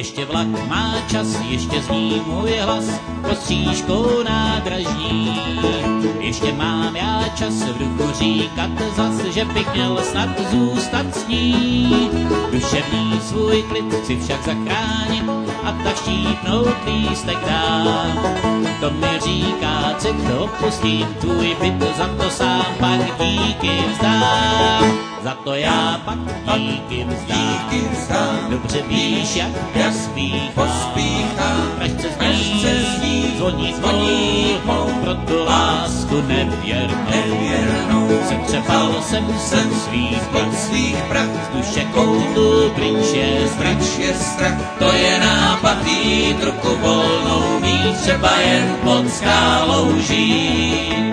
ještě vlak má čas, ještě zní můj hlas pod střížkou nádražní. Ještě mám já čas v duchu říkat zas, že bych měl snad zůstat s ní. Duševní svůj klid chci však zachránit a tak štípnout lístek dám. To mi říká, to opustím tvůj byt, za to sám pak díky vzdám. Za to já pak díky vzdám. Dobře víš, jak já pospíchám, pražce zní, zvoní mou, pro tu lásku nevěrnou. Setřepal jsem svých prach, z duše koutu pryč je strach. To je nápad jít ruku volnou mít, třeba jen pod skálou žít.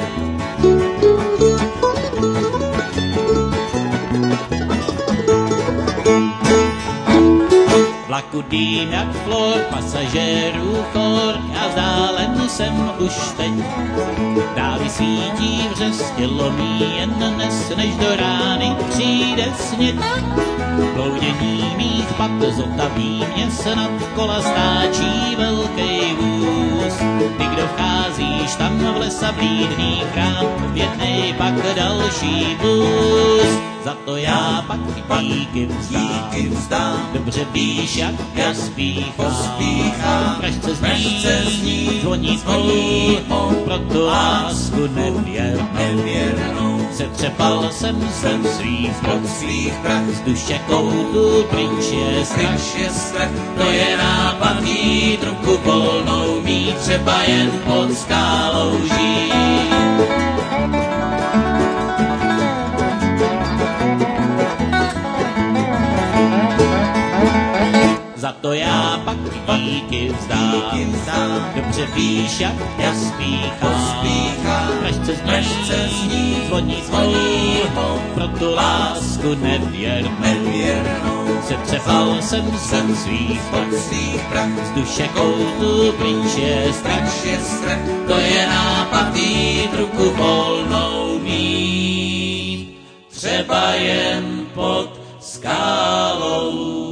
Vlaku dým jak flor, pasažérů chor, já vzdálen jsem už teď. Dálí svítí vřes, tělo mý jen dnes, než do rány přijde snět. Ploudění mých pat zotaví mě snad, kola stáčí velký vůz. Ty, kdo vcházíš tam v lesa blídný chrám, vědnej pak další vůz. Za to já pak díky vzdám. Dobře víš, jak já pospíchám, pražce zní, zvoní mou, pro tu lásku nevěrnou. Setřepal jsem svých prach, z duše koutu pryč je strach. To je nápad jít ruku volnou mít, třeba jen pod skálou žít. Za to já pak díky vzdám. Dobře víš, jak já pospíchám, pražce zní, zvoní mou, pro tu lásku nevěrnou. Setřepal jsem svých prach, z duše koutu pryč je strach. To je nápad jít ruku volnou mít, třeba jen pod skálou